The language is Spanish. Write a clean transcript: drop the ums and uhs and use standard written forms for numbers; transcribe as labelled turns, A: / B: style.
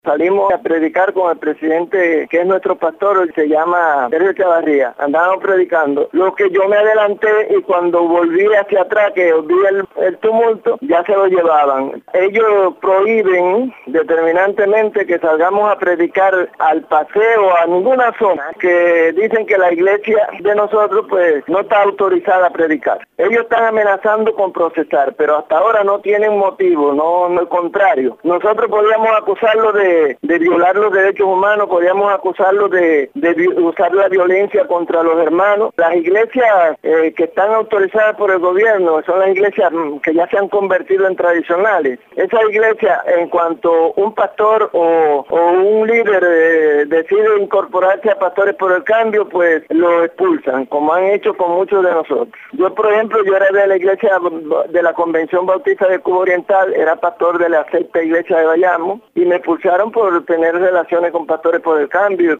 A: Salimos a predicar con el presidente, que es nuestro pastor, se llama Sergio Chavarría. Andábamos predicando. Lo que yo me adelanté y cuando volví hacia atrás, que vi el tumulto, ya se lo llevaban. Ellos prohíben determinantemente que salgamos a predicar al paseo, a ninguna zona, que dicen que la iglesia de nosotros pues no está autorizada a predicar. Ellos están amenazando con procesar, pero hasta ahora no tienen motivo, no al contrario. Nosotros podríamos acusarlo de violar los derechos humanos, podríamos acusarlo de usar la violencia contra los hermanos. Las iglesias que están autorizadas por el gobierno son las iglesias que ya se han convertido en tradicionales. Esas iglesias, en cuanto un pastor o un líder decide incorporarse a Pastores por el Cambio, pues lo expulsan, como han hecho con muchos de nosotros. Yo, por ejemplo, yo era de la iglesia de la Convención Bautista de Cuba Oriental, era pastor de la sexta iglesia de Bayamo, y me expulsaron por tener relaciones con Pastores por el Cambio.